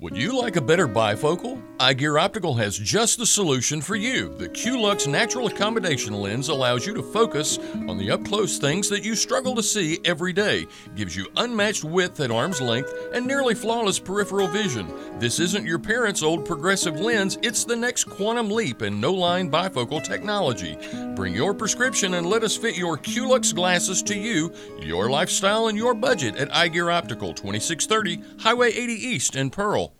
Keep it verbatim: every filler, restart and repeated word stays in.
Would you like a better bifocal? iGear Optical has just the solution for you. The Q-Lux Natural Accommodation Lens allows you to focus on the up-close things that you struggle to see every day, gives you unmatched width at arm's length, and nearly flawless peripheral vision. This isn't your parents' old progressive lens, it's the next quantum leap in no-line bifocal technology. Bring your prescription and let us fit your Q-Lux glasses to you, your lifestyle, and your budget at iGear Optical, twenty-six thirty Highway eighty East in Pearl.